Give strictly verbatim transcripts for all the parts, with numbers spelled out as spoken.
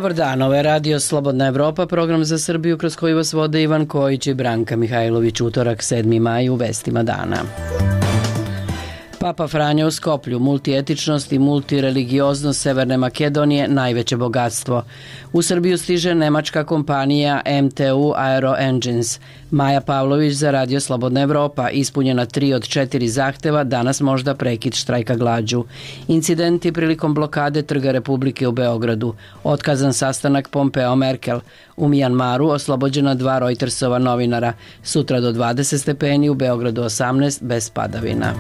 Dobar dan, ovo je Radio Slobodna Evropa, program za Srbiju kroz koji vas vode Ivan Kojić i Branka Mihajlović. Utorak sedmi maj u vestima dana. Papa Franjo u Skoplju, multietičnost i multireligioznost Severne Makedonije najveće bogatstvo. U Srbiju stiže nemačka kompanija M T U Aero Engines. Maja Pavlović za Radio Slobodna Evropa. Ispunjena tri od četiri zahteva, danas možda prekid štrajka glađu. Incidenti prilikom blokade Trga Republike u Beogradu. Otkazan sastanak Pompeo-Merkel. U Mijanmaru oslobođena dva Reutersova novinara. Sutra do dvadeset stepeni, u Beogradu osamnaest, bez padavina.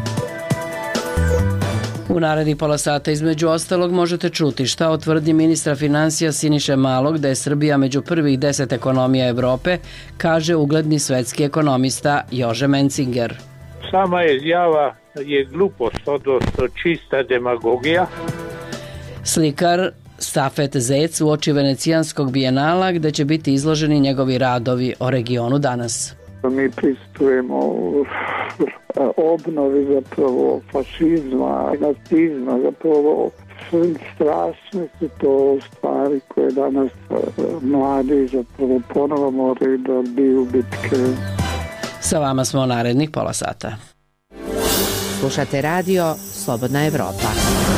U narednih pola sata između ostalog možete čuti šta o tvrdnji ministra finansija Siniše Malog da je Srbija među prvih deset ekonomija Evrope, kaže ugledni svetski ekonomista Jože Mencinger. Sama izjava je glupost, odnosno čista demagogija. Slikar Safet Zec uoči Venecijanskog bijenala gde će biti izloženi njegovi radovi o regionu danas. Mi pristupujemo obnovi zapravo fašizma, nacizma, zapravo strašne su to stvari koje danas mladi zapravo ponovo moraju da biju bitke. Sa vama smo narednih pola sata. Slušate radio Slobodna Evropa.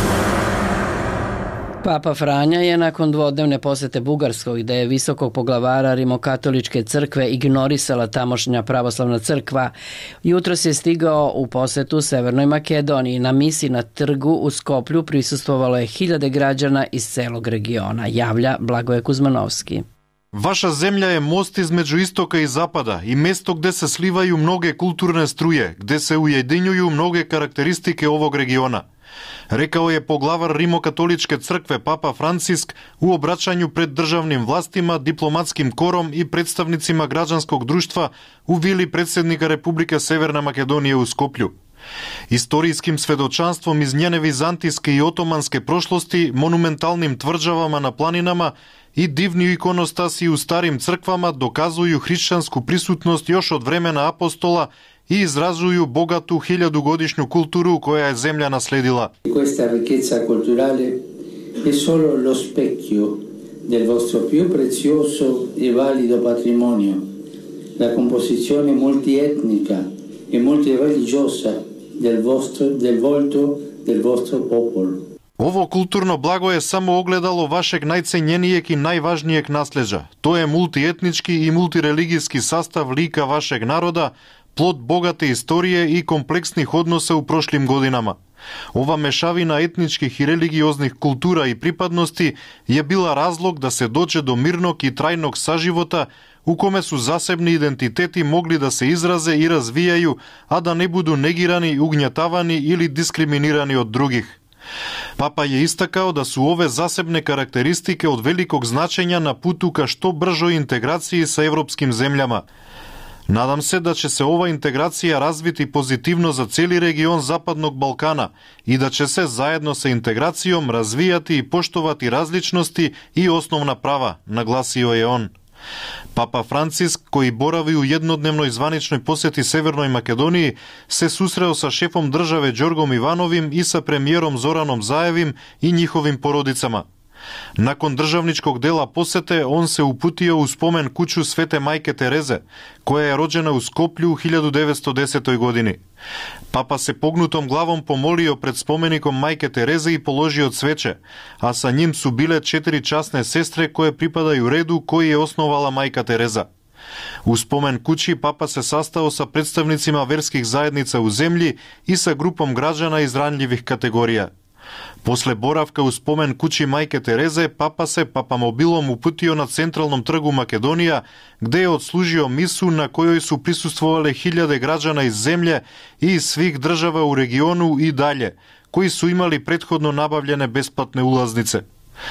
Papa Franja je nakon dvodnevne posete Bugarskoj, gde je visokog poglavara Rimokatoličke crkve ignorisala tamošnja pravoslavna crkva, jutros je stigao u posetu Severnoj Makedoniji. Na misi na trgu u Skoplju prisustvovalo je hiljade građana iz celog regiona, javlja Blagoje Kuzmanovski. Vaša zemlja je most između istoka i zapada i mesto gde se slivaju mnoge kulturne struje, gde se ujedinjuju mnoge karakteristike ovog regiona, rekao je poglавар Римокатоличке цркве Папа Франциск у обраќању пред државним властима, дипломатским кором и представницима граđанскog друштва у вили председника Република Северна Македонија у Скопљу. Историјским сведочанством из njene византијске и отоманске прошлости, монументалним тврđавама на планинама и дивни иконостаси у старим црквама доказују христијанску присутност још од време на апостола и изразују богату хилјадугодишњу културу која е земља наследила. Questa ricchezza culturale è solo lo specchio del vostro più prezioso e valido patrimonio, la composizione multietnica e multireligiosa del vostro del volto del vostro popolo. Ово културно благо е само огледало вашег најценjeniјег и најважнијег наслеđa. Тоа е мултиетнички и мултирелигијски састав лика вашег народа, плод богате историја и комплексних односа у прошлим годинама. Ова мешавина етничких и религиозних култура и припадности ја била разлог да се доđe до мирног и трајног саживота, у коме су засебни идентитети могли да се изразе и развијају, а да не буду негирани, угњатавани или дискриминирани од других. Папа ја истакао да су ове засебне карактеристики од великог значење на путу ка што бржо интеграција са европским земљама. Надам се да ќе се ова интеграција развити позитивно за цели регион Западnog Балкана и да ќе се заедно со интеграцијом развијати и поштовати различности и основна права, нагласио е он. Папа Франциск, кој борави у еднодневној званичној посети Северној Македонија, се сусрел со шефом државе Ѓоргом Ивановим и со премиером Зораном Заевим и ниховим породицама. Након државничког дела посете, он се упутио у спомен куќу Свете мајке Терезе, која е роđена у Скопљу у хилјаду деветстотини и десети години. Папа се погнутом главом помолио пред спомеником мајке Терезе и положио цвече, а са ним су биле четири часне сестре кои припадају реду кој е основала мајка Тереза. У спомен куќи папа се састао са представницима верских заедница у земји и са групом граđana из ранливих категорија. После боравка у спомен куќи мајке Терезе, папа се папамобилом упутио на Централном тргу Македонија, где е одслужио мису на којој су присуствувале хилјаде граđana из земље и из свих држава у региону и далje, кои су имали претходно набавljene бесплатне улазнице.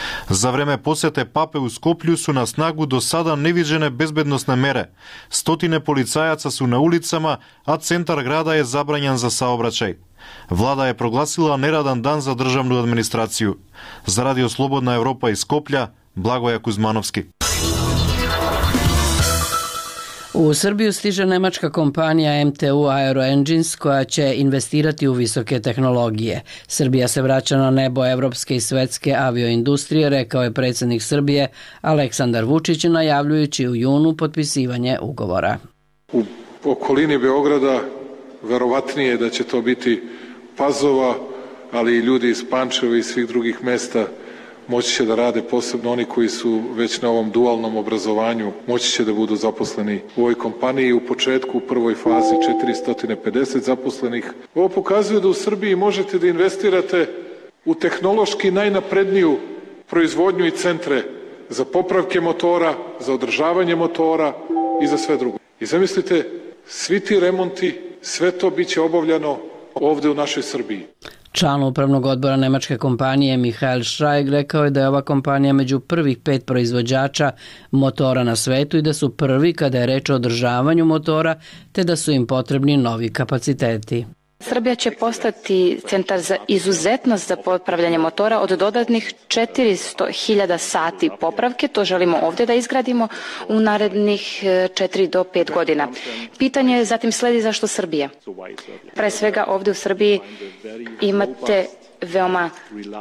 За време посете папе у Скопљу су на снагу до сада невиđene безбедносне мере. Стотине полицајаца су на улицама, а центар града е забрањен за саобраќај. Влада е прогласила нераден дан за државну администрацију. За Радио Слободна Европа из Скопља, Благоја Кузмановски. U Srbiju stiže nemačka kompanija M T U Aero Engines koja će investirati u visoke tehnologije. Srbija se vraća na nebo evropske i svetske avioindustrije, rekao je predsjednik Srbije Aleksandar Vučić, najavljujući u junu potpisivanje ugovora. U okolini Beograda verovatnije da će to biti Pazova, ali i ljudi iz Pančeva i svih drugih mesta moći će da rade, posebno oni koji su već na ovom dualnom obrazovanju, moći će da budu zaposleni u ovoj kompaniji. U početku, u prvoj fazi, četiristo pedeset zaposlenih. Ovo pokazuje da u Srbiji možete da investirate u tehnološki najnapredniju proizvodnju i centre za popravke motora, za održavanje motora i za sve drugo. I zamislite, svi ti remonti, sve to biće obavljano ovde u našoj Srbiji. Član upravnog odbora nemačke kompanije Michael Schreyg rekao je da je ova kompanija među prvih pet proizvođača motora na svetu i da su prvi kada je reč o održavanju motora, te da su im potrebni novi kapaciteti. Srbija će postati centar za izuzetnost za popravljanje motora od dodatnih četiristo hiljada sati popravke. To želimo ovdje da izgradimo u narednih četiri do pet godina. Pitanje zatim sledi zašto Srbija. Pre svega ovdje u Srbiji imate veoma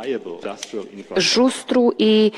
žustru i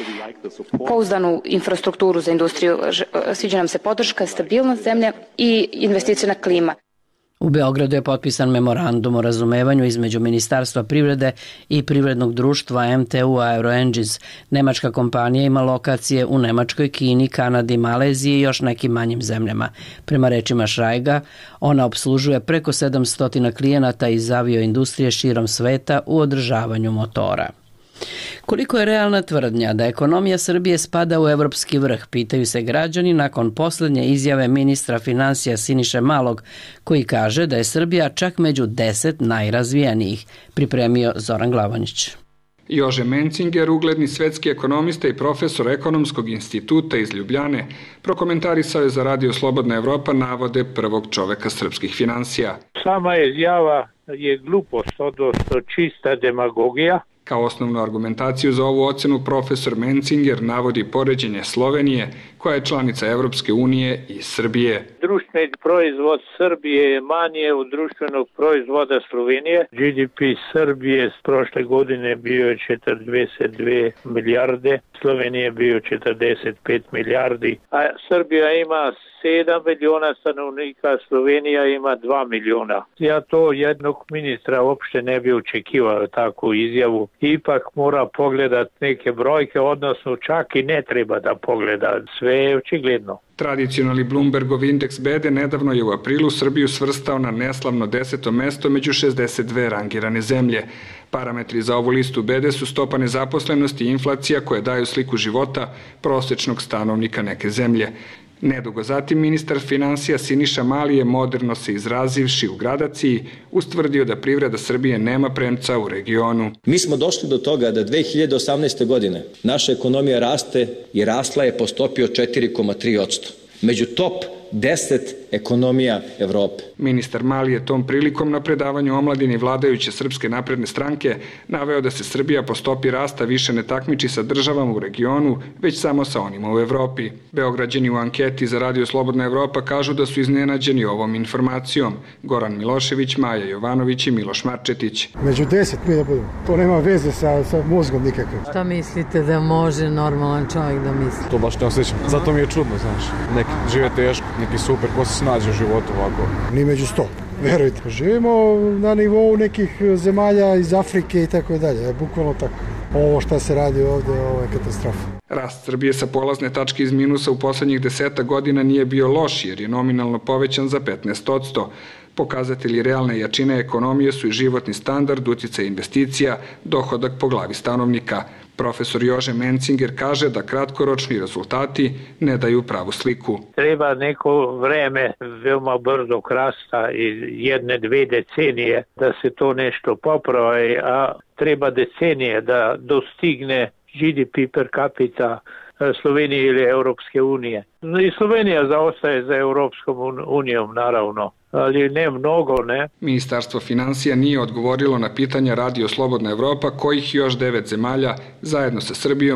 pouzdanu infrastrukturu za industriju. Sviđa nam se podrška, stabilnost zemlje i investiciona klima. U Beogradu je potpisan memorandum o razumevanju između Ministarstva privrede i privrednog društva M T U Aero Engines. Nemačka kompanija ima lokacije u Nemačkoj, Kini, Kanadi, Maleziji i još nekim manjim zemljama. Prema rečima Schreyga, ona obslužuje preko sedamsto klijenata iz avioindustrije širom sveta u održavanju motora. Koliko je realna tvrdnja da ekonomija Srbije spada u evropski vrh, pitaju se građani nakon posljednje izjave ministra finansija Siniše Malog, koji kaže da je Srbija čak među deset najrazvijenijih, pripremio Zoran Glavonić. Jože Mencinger, ugledni svetski ekonomista i profesor Ekonomskog instituta iz Ljubljane, prokomentarisao je za Radio Slobodna Evropa navode prvog čoveka srpskih finansija. Sama izjava je glupost, odnosno čista demagogija. Kao osnovnu argumentaciju za ovu ocenu profesor Mencinger navodi poređenje Slovenije, koja je članica Evropske unije, i Srbije. Društveni proizvod Srbije je manje od društvenog proizvoda Slovenije. G D P Srbije s prošle godine bio je četrdeset dve milijarde, Slovenije je bio četrdeset pet milijardi, a Srbija ima sedam miliona stanovnika, Slovenija ima dva miliona. Ja to jednog ministra uopšte ne bi očekivao takvu izjavu. Ipak mora pogledati neke brojke, odnosno čak i ne treba da pogleda. Sve je očigledno. Tradicionalni Bloombergov indeks bede nedavno je u aprilu Srbiju svrstao na neslavno deseto mesto među šezdeset dve rangirane zemlje. Parametri za ovu listu bede su stopa nezaposlenosti i inflacija koje daju sliku života prosječnog stanovnika neke zemlje. Nedugo zatim ministar finansija Siniša Mali je moderno se izrazivši u gradaciji ustvrdio da privreda Srbije nema premca u regionu. Mi smo došli do toga da dve hiljade osamnaeste. godine naša ekonomija raste i rasla je po stopi od četiri zarez tri posto. Među top deset ekonomija Evrope. Ministar Mali je tom prilikom na predavanju omladini vladajuće Srpske napredne stranke naveo da se Srbija po stopi rasta više ne takmiči sa državama u regionu, već samo sa onima u Evropi. Beograđani u anketi za Radio Slobodna Evropa kažu da su iznenađeni ovom informacijom. Goran Milošević, Maja Jovanović i Miloš Marčetić. Među deset mi da budemo. To nema veze sa, sa mozgom nikakve. Šta mislite da može normalan čovjek da misli? To baš ne osjećam. Zato mi je čudno, znaš. Neki žive teško, neki super, ko se snađe u životu ovako. Ni među sto, verujte. Živimo na nivou nekih zemalja iz Afrike i tako dalje, bukvalno tako. Ovo šta se radi ovde, ovo je katastrofa. Rast Srbije sa polazne tačke iz minusa u poslednjih deseta godina nije bio loš jer je nominalno povećan za petnaest posto. Pokazatelji realne jačine ekonomije su i životni standard, uticaj investicija, dohodak po glavi stanovnika. Profesor Jože Mencinger kaže da kratkoročni rezultati ne daju pravu sliku. Treba neko vreme veoma brzo rasta i jedne, dve decenije da se to nešto popravi, a treba decenije da dostigne G D P per capita Slovenije ili Europske unije. I Slovenija zaostaje za Europskom unijom, naravno, ali ne mnogo, ne. Ministarstvo finansija nije odgovorilo na pitanja Radio Slobodna Evropa kojih još devet zemalja zajedno sa Srbijom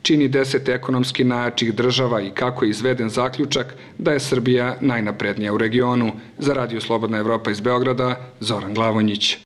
čini deset ekonomski najjačih država i kako je izveden zaključak da je Srbija najnaprednija u regionu. Za Radio Slobodna Evropa iz Beograda, Zoran Glavonjić.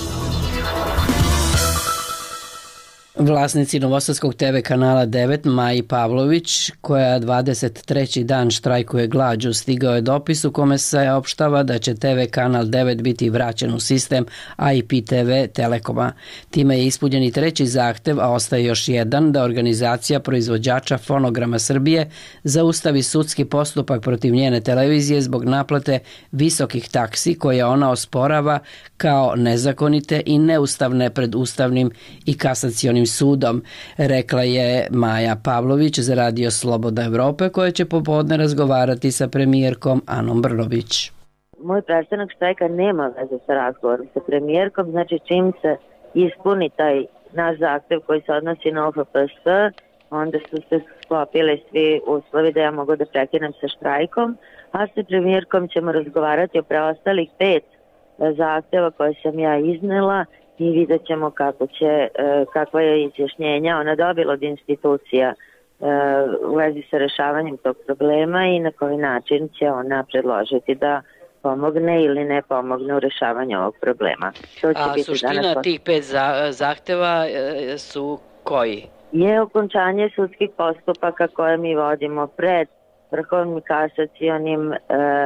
Vlasnici novosadskog te ve kanala devet Maji Pavlović, koja dvadeset treći dan štrajkuje glađu, stigao je dopis u kome se opštava da će te ve kanal devet biti vraćen u sistem I P T V Telekoma. Time je ispunjen i treći zahtev, a ostaje još jedan, da organizacija proizvođača fonograma Srbije zaustavi sudski postupak protiv njene televizije zbog naplate visokih taksi koje ona osporava kao nezakonite i neustavne pred Ustavnim i kasacionim sudom, rekla je Maja Pavlović za Radio Slobodna Evrope, koja će popodne razgovarati sa premijerkom Anom Brnabić. Moj prestanak štrajka nema veze sa razgovorom sa premijerkom, znači čim se ispuni taj naš zahtev koji se odnosi na O F P S, onda su se sklopili svi uslovi da ja mogu da prekinem sa štrajkom, a sa premijerkom ćemo razgovarati o preostalih pet zahteva koje sam ja iznela i vidjet ćemo kako će, kakva je izjašnjenja ona dobila od institucija u vezi sa rešavanjem tog problema i na koji način će ona predložiti da pomogne ili ne pomogne u rešavanju ovog problema. To će A biti suština danas... tih pet zahteva su koji? Je okončanje sudskih postupaka koje mi vodimo pred Vrhovnim kasacionim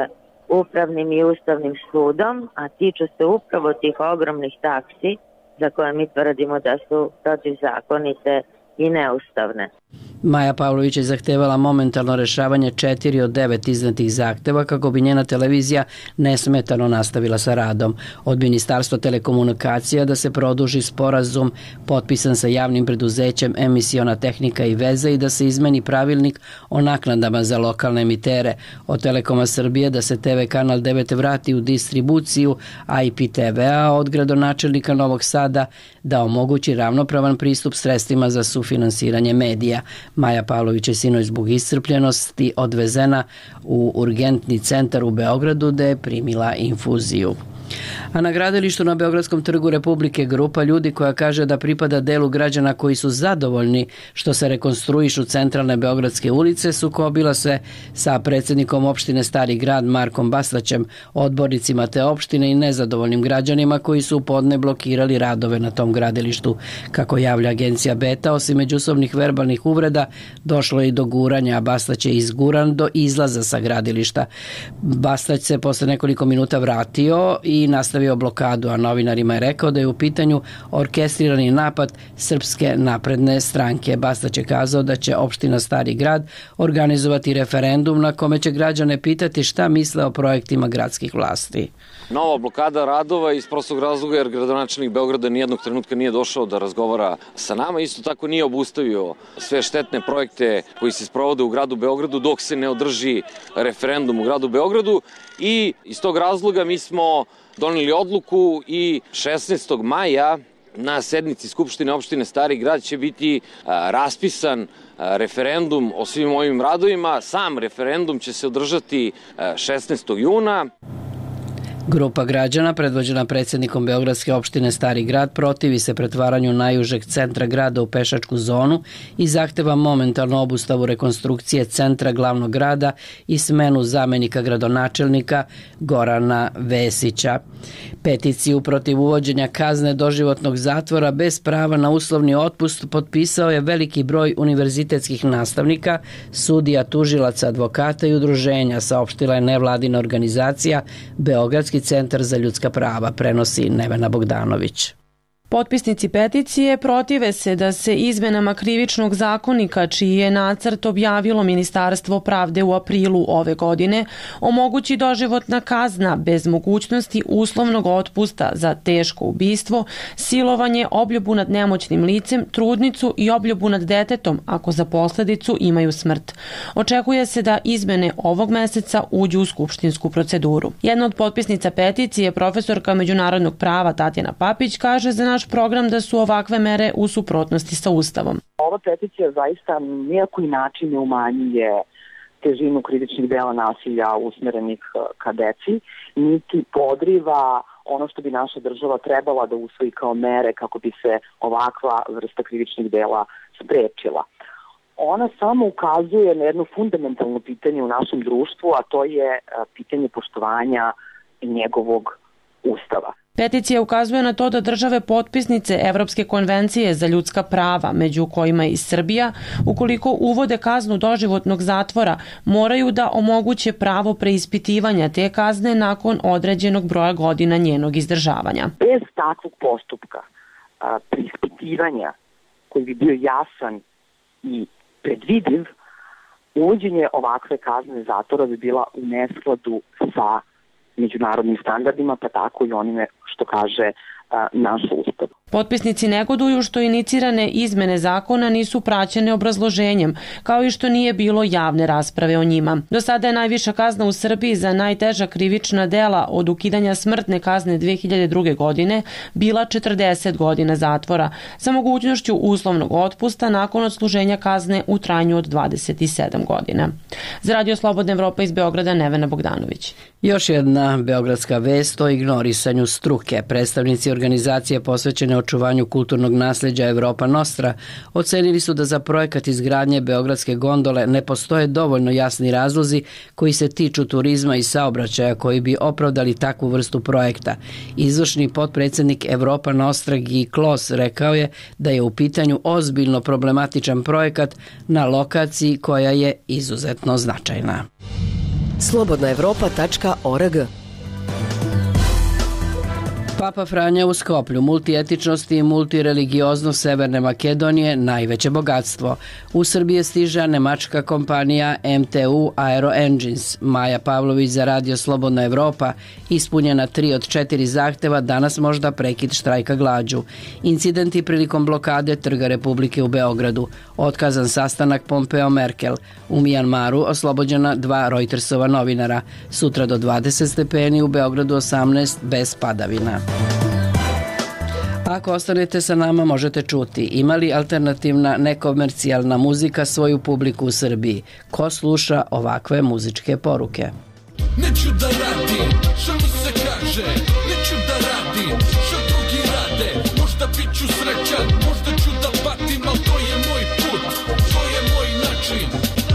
upravnim i ustavnim sudom, a tiču se upravo tih ogromnih taksi za koje mi tvrdimo da su protivzakonite i neustavne. Maja Pavlović je zahtevala momentalno rešavanje četiri od devet iznetih zahteva kako bi njena televizija nesmetano nastavila sa radom. Od Ministarstva telekomunikacija da se produži sporazum potpisan sa javnim preduzećem Emisiona tehnika i veze i da se izmeni pravilnik o naknadama za lokalne emitere. Od Telekoma Srbije da se te ve kanal devet vrati u distribuciju I P T V-a, od gradonačelnika Novog Sada da omogući ravnopravan pristup sredstvima za sufinansiranje medija. Maja Pavlović je sinoć zbog iscrpljenosti odvezena u urgentni centar u Beogradu gde je primila infuziju. A na gradilištu na Beogradskom trgu Republike grupa ljudi koja kaže da pripada delu građana koji su zadovoljni što se rekonstruišu centralne beogradske ulice sukobila se sa predsjednikom opštine Stari grad Markom Bastaćem, odbornicima te opštine i nezadovoljnim građanima koji su podne blokirali radove na tom gradilištu. Kako javlja agencija Beta, osim međusobnih verbalnih uvreda, došlo je i do guranja, a Bastać je izguran do izlaza sa gradilišta. Bastać se posle nekoliko minuta vratio i i nastavio blokadu, a novinarima je rekao da je u pitanju orkestrirani napad Srpske napredne stranke. Bastać je kazao da će opština Stari grad organizovati referendum na kome će građane pitati šta misle o projektima gradskih vlasti. Nova blokada radova iz prostog razloga jer gradonačelnik Beograda nijednog trenutka nije došao da razgovara sa nama. Isto tako nije obustavio sve štetne projekte koji se sprovode u gradu Beogradu dok se ne održi referendum u gradu Beogradu i iz tog razloga mi smo doneli odluku i šesnaestog maja na sednici Skupštine opštine Stari grad će biti raspisan referendum o svim ovim radovima. Sam referendum će se održati šesnaestog juna. Grupa građana, predvođena predsjednikom Beogradske opštine Stari grad, protivi se pretvaranju najužeg centra grada u pešačku zonu i zahteva momentalnu obustavu rekonstrukcije centra glavnog grada i smenu zamenika gradonačelnika Gorana Vesića. Peticiju protiv uvođenja kazne doživotnog zatvora bez prava na uslovni otpust potpisao je veliki broj univerzitetskih nastavnika, sudija, tužilaca, advokata i udruženja, saopštila je nevladina organizacija Beogradski centar za ljudska prava, prenosi Nevena Bogdanović. Potpisnici peticije protive se da se izmenama krivičnog zakonika, čiji je nacrt objavilo Ministarstvo pravde u aprilu ove godine, omogući doživotna kazna bez mogućnosti uslovnog otpusta za teško ubistvo, silovanje, obljubu nad nemoćnim licem, trudnicu i obljubu nad detetom ako za posledicu imaju smrt. Očekuje se da izmene ovog meseca uđu u skupštinsku proceduru. Jedna od potpisnica peticije, profesorka međunarodnog prava Tatjana Papić, kaže za naš program da su ovakve mere u suprotnosti sa Ustavom. Ova peticija zaista nijako način ne umanjuje težinu krivičnih dela nasilja usmerenih ka deci, niti podriva ono što bi naša država trebala da usvoji kao mere kako bi se ovakva vrsta krivičnih dela sprečila. ona samo ukazuje na jedno fundamentalno pitanje u našem društvu, a to je pitanje poštovanja njegovog ustava. Peticija ukazuje na to da države potpisnice Evropske konvencije za ljudska prava, među kojima je i Srbija, ukoliko uvode kaznu doživotnog zatvora, moraju da omoguće pravo preispitivanja te kazne nakon određenog broja godina njenog izdržavanja. Bez takvog postupka a, preispitivanja koji bi bio jasan i predvidiv, uvođenje ovakve kazne zatvora bi bila u neskladu sa međunarodnim standardima, pa tako i onime što kaže a, naš ustav. Potpisnici negoduju što inicirane izmene zakona nisu praćene obrazloženjem, kao i što nije bilo javne rasprave o njima. Do sada je najviša kazna u Srbiji za najteža krivična dela od ukidanja smrtne kazne dve hiljade druge. godine bila četrdeset godina zatvora, sa mogućnošću uslovnog otpusta nakon odsluženja kazne u trajanju od dvadeset sedam godina. Za Radio Slobodna Evropa iz Beograda, Nevena Bogdanović. Još jedna beogradska vest o ignorisanju struke. Predstavnici organizacije posvećene očuvanju kulturnog nasleđa Evropa Nostra ocenili su da za projekat izgradnje beogradske gondole ne postoje dovoljno jasni razlozi koji se tiču turizma i saobraćaja koji bi opravdali takvu vrstu projekta. Izvršni potpredsednik Evropa Nostra Guy Clos rekao je da je u pitanju ozbiljno problematičan projekat na lokaciji koja je izuzetno značajna. slobodna evropa tačka org. Papa Franja u Skoplju, multietičnost i multireligioznost Severne Makedonije najveće bogatstvo. U Srbije stiže nemačka kompanija M T U Aero Engines. Maja Pavlović za Radio Slobodna Evropa. Ispunjena tri od četiri zahteva, danas možda prekid štrajka glađu. Incidenti prilikom blokade Trga Republike u Beogradu. Otkazan sastanak Pompeo-Merkel. U Mijanmaru oslobođena dva Reutersova novinara. Sutra do dvadeset stepeni, u Beogradu osamnaest bez padavina. Ako ostanete sa nama, možete čuti ima li alternativna nekomercijalna muzika svoju publiku u Srbiji. Ko sluša ovakve muzičke poruke? Neću da radim, što mi se kaže, neću da radim, što drugi rade, možda bit ću srećan, možda ću da patim, ali to je moj put, to je moj način.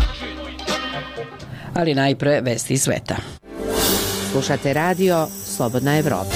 Ali najpre vesti sveta. Slušate radio Slobodna Evropa.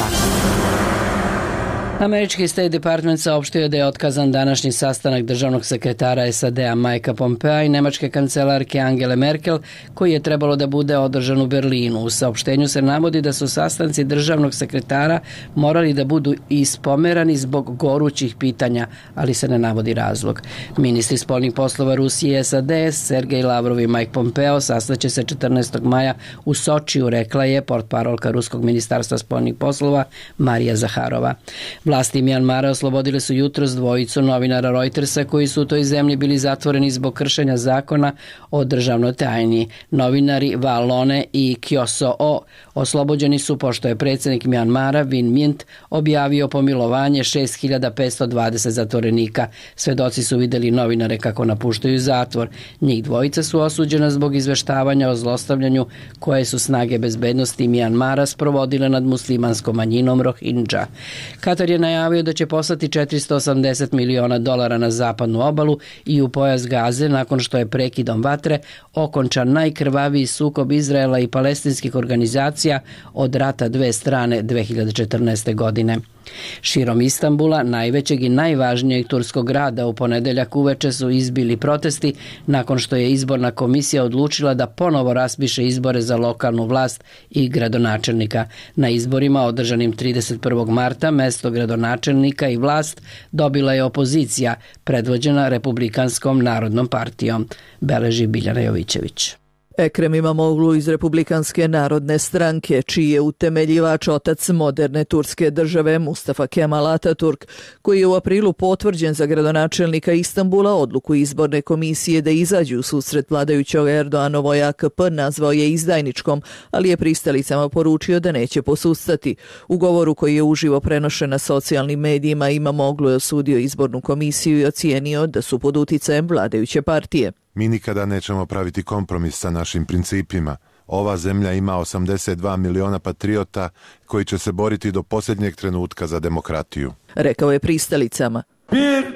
Američki State Department saopštio da je otkazan današnji sastanak državnog sekretara S A D-a Mikea Pompea i nemačke kancelarke Angele Merkel, koji je trebalo da bude održan u Berlinu. U saopštenju se navodi da su sastanci državnog sekretara morali da budu ispomerani zbog gorućih pitanja, ali se ne navodi razlog. Ministri spoljnih poslova Rusije i S A D, Sergej Lavrov i Mike Pompeo, sastaće se četrnaestog maja u Sočiju, rekla je portparolka Ruskog ministarstva spoljnih poslova Marija Zaharova. Vlasti Mijanmara oslobodile su jutros dvojicu novinara Reutersa koji su u toj zemlji bili zatvoreni zbog kršenja zakona o državnoj tajni. Novinari Val Lone i Kyoso O oslobođeni su pošto je predsjednik Mijanmara Win Myint objavio pomilovanje šest hiljada petsto dvadeset zatvorenika. Svedoci su videli novinare kako napuštaju zatvor. Njih dvojica su osuđena zbog izveštavanja o zlostavljanju koje su snage bezbednosti Mijanmara sprovodile nad muslimanskom manjinom Rohingya. Katar je najavio da će poslati četiristo osamdeset miliona dolara na zapadnu obalu i u pojas Gaze nakon što je prekidom vatre okončan najkrvaviji sukob Izraela i palestinskih organizacija od rata dve strane dve hiljade četrnaeste. godine. Širom Istanbula, najvećeg i najvažnijeg turskog grada, u ponedeljak uveče su izbili protesti nakon što je izborna komisija odlučila da ponovo raspiše izbore za lokalnu vlast i gradonačelnika. Na izborima održanim trideset prvog marta mesto gradonačelnika i vlast dobila je opozicija, predvođena Republikanskom narodnom partijom, beleži Biljana Jovićević. Ekrem Imamoglu iz Republikanske narodne stranke, čiji je utemeljivač otac moderne turske države Mustafa Kemal Ataturk, koji je u aprilu potvrđen za gradonačelnika Istanbula, odluku izborne komisije da izađu u susret vladajućoj Erdoanovoj A K P nazvao je izdajničkom, ali je pristalicama poručio da neće posustati. U govoru koji je uživo prenošen na socijalnim medijima, Imamoglu je osudio izbornu komisiju i ocijenio da su pod uticajem vladajuće partije. Mi nikada nećemo praviti kompromis sa našim principima. Ova zemlja ima osamdeset dva miliona patriota koji će se boriti do posljednjeg trenutka za demokratiju. Rekao je pristalicama. Bir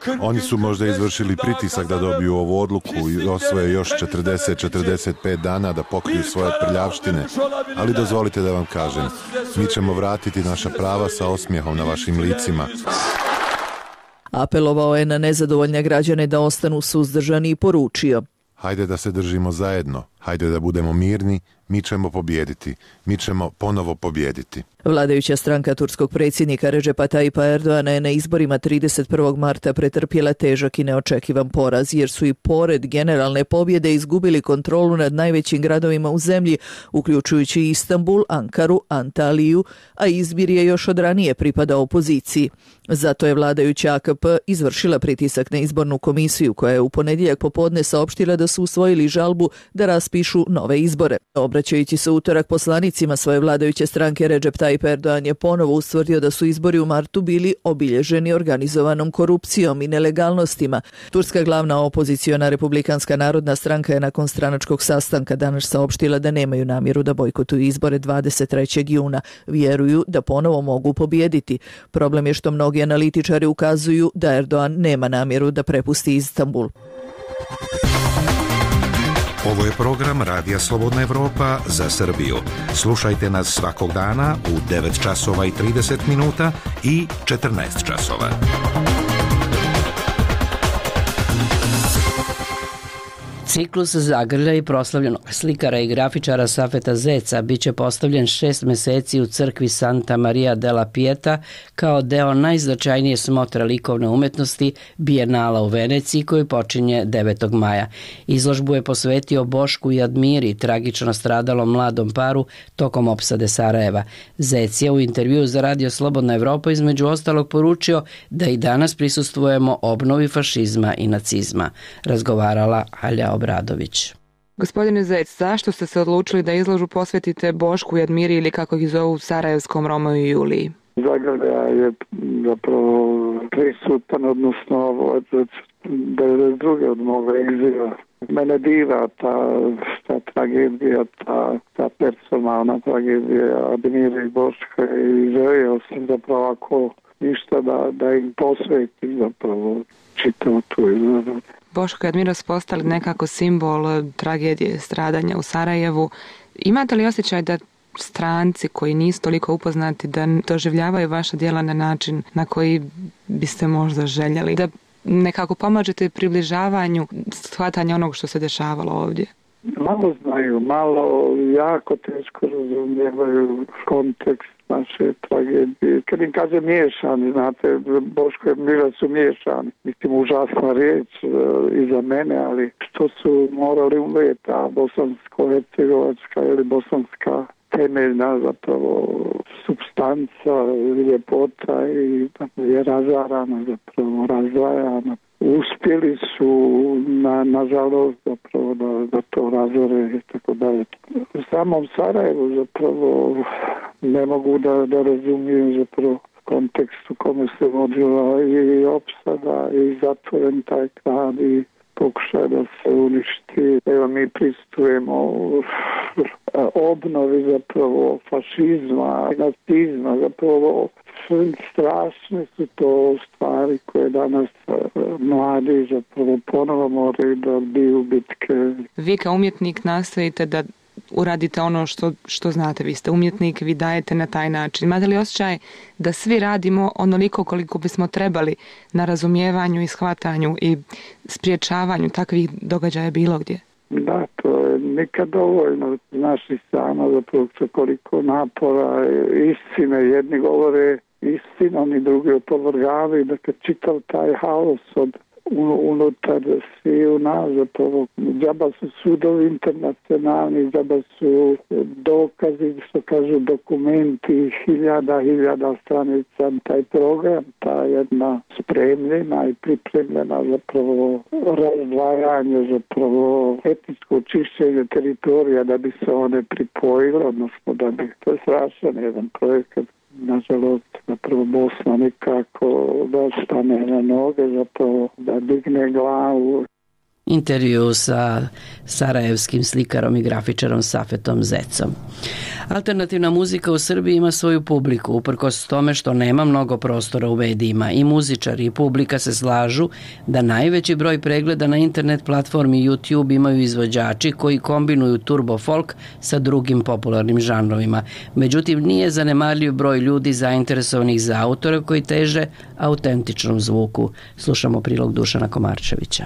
Oni su možda izvršili pritisak da dobiju ovu odluku i osvoje još četrdeset do četrdeset pet dana da pokriju svoje prljavštine, ali dozvolite da vam kažem, mi ćemo vratiti naša prava sa osmijehom na vašim licima. Apelovao je na nezadovoljne građane da ostanu suzdržani i poručio: Hajde da se držimo zajedno, hajde da budemo mirni, mi ćemo pobijediti, mi ćemo ponovo pobijediti. Vladajuća stranka turskog predsjednika Redžepa Tajipa Erdoana je na izborima trideset prvog marta pretrpjela težak i neočekivan poraz, jer su i pored generalne pobjede izgubili kontrolu nad najvećim gradovima u zemlji, uključujući Istanbul, Ankaru, Antaliju, a Izmir je još od ranije pripadao opoziciji. Zato je vladajuća A K P izvršila pritisak na izbornu komisiju, koja je u ponedjeljak popodne saopštila da su usvojili žalbu da raspišu nove izbore. Obraćajući se utorak poslanicima svoje vladajuće stranke, Redžep Tayyip Erdogan je ponovo ustvrdio da su izbori u martu bili obilježeni organizovanom korupcijom i nelegalnostima. Turska glavna opoziciona Republikanska narodna stranka je nakon stranačkog sastanka danas saopštila da nemaju namjeru da bojkotuju izbore dvadeset trećeg juna. Vjeruju da ponovo mogu pobijediti. Problem je što mnogi analitičari ukazuju da Erdogan nema namjeru da prepusti Istanbul. Ovo je program Radija Slobodna Evropa za Srbiju. Slušajte nas svakog dana u devet časova i trideset minuta i četrnaest časova. Ciklus zagrlja i proslavljenog slikara i grafičara Safeta Zeca biće postavljen šest meseci u crkvi Santa Maria della Pieta kao deo najznačajnije smotre likovne umetnosti Bijenala u Veneciji koji počinje devetog maja. Izložbu je posvetio Bošku i Admiri, tragično stradalom mladom paru tokom opsade Sarajeva. Zec je u intervjuu za Radio Slobodna Evropa između ostalog poručio da i danas prisustvujemo obnovi fašizma i nacizma. Razgovarala Alja Obradović. Gospodine Zec, zašto ste se odlučili da izložbu posvetite Bošku i Admiri ili kako ih zovu sarajevskom Romeu i Juliji? Zagrlja je zapravo prisutan, odnosno od devedeset druge od moga egzila. Mene diva ta, ta tragedija, ta, ta personalna tragedija Admire i Boška i želio sam zapravo ako ništa da, da im posvetim zapravo čitavu tu izložbu. Boško i Admira su postali nekako simbol tragedije, stradanja u Sarajevu. Imate li osjećaj da stranci koji nisu toliko upoznati da doživljavaju vaša djela na način na koji biste možda željeli? Da nekako pomažete približavanju shvatanja onog što se dešavalo ovdje? Malo znaju, malo jako teško razumijevaju kontekst naše tragedije. Kad im kaže miješani, znate, Boško i Admira su miješani. Mislim, užasna riječ e, i za mene, ali što su morali umjeti, a bosansko-hercegovačka ili bosanska temeljna zapravo substanca, ljepota i je razarana, zapravo razdvajana. Uspjeli su, na, nažalost, zapravo da, da to razore i tako dalje. U samom Sarajevu zapravo ne mogu da, da razumijem zapravo kontekst u kome se vodila i opsada i zatvoren taj grad i pokušaj da se uništi. Evo mi pristujemo obnovi zapravo fašizma i nacizma, zapravo strašne su to stvari koje danas mladi zapravo ponovo moraju da biju bitke. Vi kao umjetnik nastojite da uradite ono što, što znate, vi ste umjetnik, vi dajete na taj način. Imate li osjećaj da svi radimo onoliko koliko bismo trebali na razumijevanju i shvatanju i spriječavanju takvih događaja bilo gdje? Da, to je nikad dovoljno. Znaš i sama zapravo koliko napora, istine, jedni govore istinom i drugi opovrgavaju, da kad čitav taj haos od unutar svi u nas, zapravo džaba su sudovi internacionalni, džaba su dokazi, što kažu dokumenti, hiljada, hiljada stranica, taj program, ta jedna spremljena i pripremljena zapravo razdvajanje, zapravo etničko čišćenje teritorija da bi se one pripojile, odnosno da bi, to je strašan jedan projekat. Nažalost, zapravo Bosna nikako da stane na noge, zapravo da digne glavu. Intervju sa sarajevskim slikarom i grafičarom Safetom Zecom. Alternativna muzika u Srbiji ima svoju publiku, uprkos tome što nema mnogo prostora u medijima. I muzičari i publika se slažu da najveći broj pregleda na internet platformi YouTube imaju izvođači koji kombinuju turbo folk sa drugim popularnim žanrovima. Međutim, nije zanemarljiv broj ljudi zainteresovanih za autore koji teže autentičnom zvuku. Slušamo prilog Dušana Komarčevića.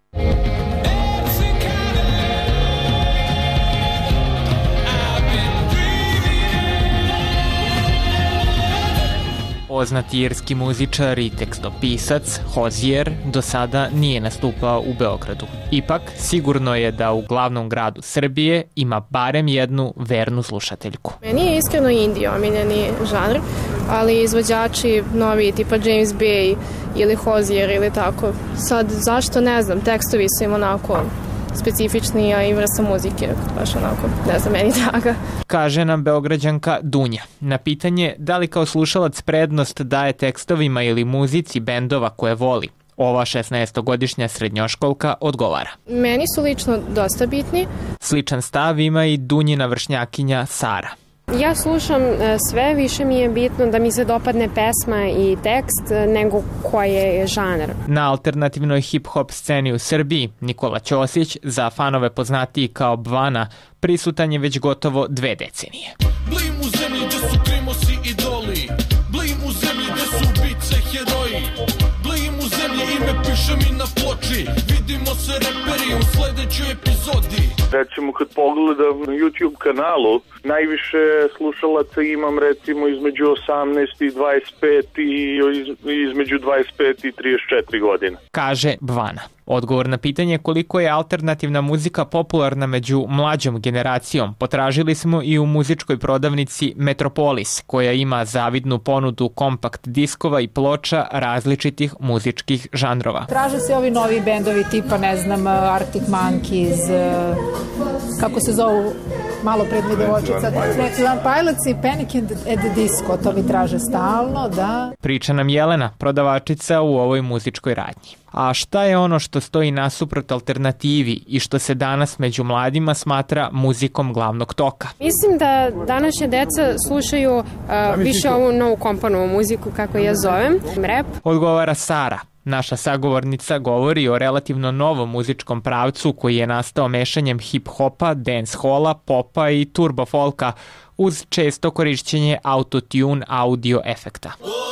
Poznati irski muzičar i tekstopisac Hozier do sada nije nastupao u Beogradu. Ipak, sigurno je da u glavnom gradu Srbije ima barem jednu vernu slušateljku. Meni je iskreno indie omiljeni žanr, ali izvođači novi tipa James Bay ili Hozier ili tako. Sad, zašto ne znam, tekstovi su im onako specifični, a i vrsta muzike baš onako, ne znam, meni draga. Kaže nam Beograđanka Dunja. Na pitanje da li kao slušalac prednost daje tekstovima ili muzici bendova koje voli, ova šesnaestogodišnja srednjoškolka odgovara. Meni su lično dosta bitni. Sličan stav ima i Dunjina vršnjakinja Sara. Ja slušam sve, više mi je bitno da mi se dopadne pesma i tekst nego koje je žanar. Na alternativnoj hip-hop sceni u Srbiji Nikola Ćosić, za fanove poznatiji kao Bvana, prisutan je već gotovo dve decenije. Blim u zemlji gde su primosi idoli, blim u zemlji gde su ubice heroji, blim u zemlji ime piše mi na ploči, vidimo se reperi u sledećoj epizodi. Recimo kad pogledam na YouTube kanalu, najviše slušalaca imam recimo između osamnaest i dvadeset pet i između dvadeset pet i trideset četiri godine. Kaže Bvana. Odgovor na pitanje koliko je alternativna muzika popularna među mlađom generacijom potražili smo i u muzičkoj prodavnici Metropolis, koja ima zavidnu ponudu kompakt diskova i ploča različitih muzičkih žanrova. Traže se ovi novi bendovi tipa, ne znam, Arctic Monkeys, kako se zovu, malo pred mi devojčica, Twenty One Pilots i Panic at the Disco, to mi traže stalno, da. Priča nam Jelena, prodavačica u ovoj muzičkoj radnji. A šta je ono što stoji nasuprot alternativi i što se danas među mladima smatra muzikom glavnog toka? Mislim da današnje deca slušaju uh, više ovu novu kompanovu muziku, kako ja zovem, rap. Odgovara Sara. Naša sagovornica govori o relativno novom muzičkom pravcu koji je nastao mešanjem hip-hopa, dance-hola, popa i turbo-folka uz često korišćenje autotune audio efekta.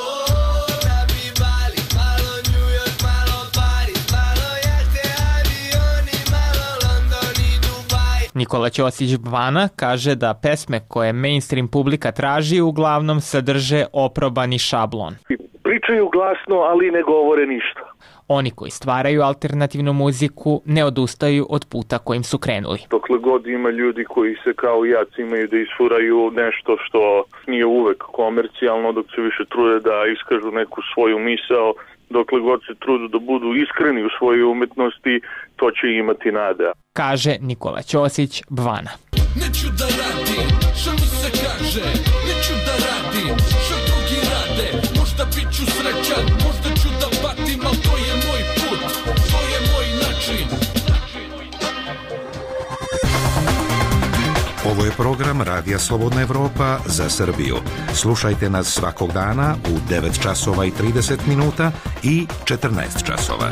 Nikola Ćosić Bvana kaže da pesme koje mainstream publika traži uglavnom sadrže oprobani šablon. Pričaju glasno, ali ne govore ništa. Oni koji stvaraju alternativnu muziku ne odustaju od puta kojim su krenuli. Dokle god ima ljudi koji se kao ja cimaju da isfuraju nešto što nije uvek komercijalno, dok se više trude da iskažu neku svoju misao, dokle god se trudu da budu iskreni u svojoj umetnosti, to će imati nade. Kaže Nikola Ćosić Bvana. Neću da radim, što mi se kaže, neću da radim, što drugi rade, možda bit ću srećan, možda ću da patim, ali to je moj put, to je moj način. Ovo je program Radija Slobodna Evropa za Srbiju. Slušajte nas svakog dana u devet časova i trideset minuta i četrnaest časova.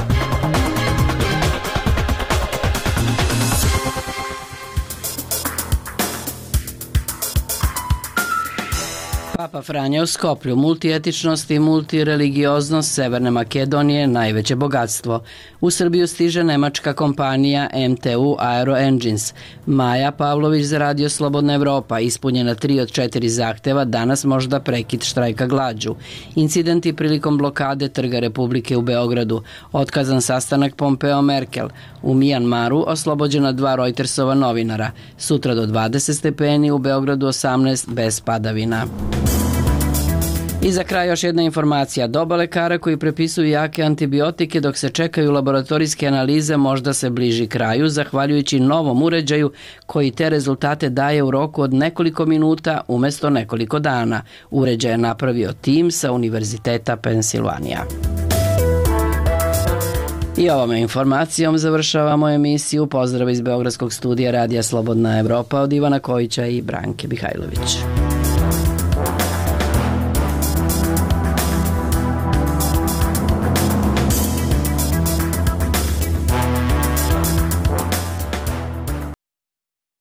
Papa Franja u Skoplju, multietičnost i multireligioznost Severne Makedonije najveće bogatstvo. U Srbiju stiže nemačka kompanija M T U Aero Engines. Maja Pavlović za Radio Slobodna Evropa, ispunjena tri od četiri zahteva, danas možda prekid štrajka glađu. Incidenti prilikom blokade Trga Republike u Beogradu, otkazan sastanak Pompeo-Merkel. U Mijanmaru oslobođena dva Reutersova novinara. Sutra do dvadeset stepeni, u Beogradu osamnaest bez padavina. I za kraj još jedna informacija. Doba lekara koji prepisuju jake antibiotike dok se čekaju laboratorijske analize možda se bliži kraju, zahvaljujući novom uređaju koji te rezultate daje u roku od nekoliko minuta umesto nekoliko dana. Uređaj je napravio tim sa Univerziteta Pensilvanija. I ovom informacijom završavamo emisiju. Pozdrav iz Beogradskog studija Radija Slobodna Evropa od Ivana Kojića i Branke Mihajlović.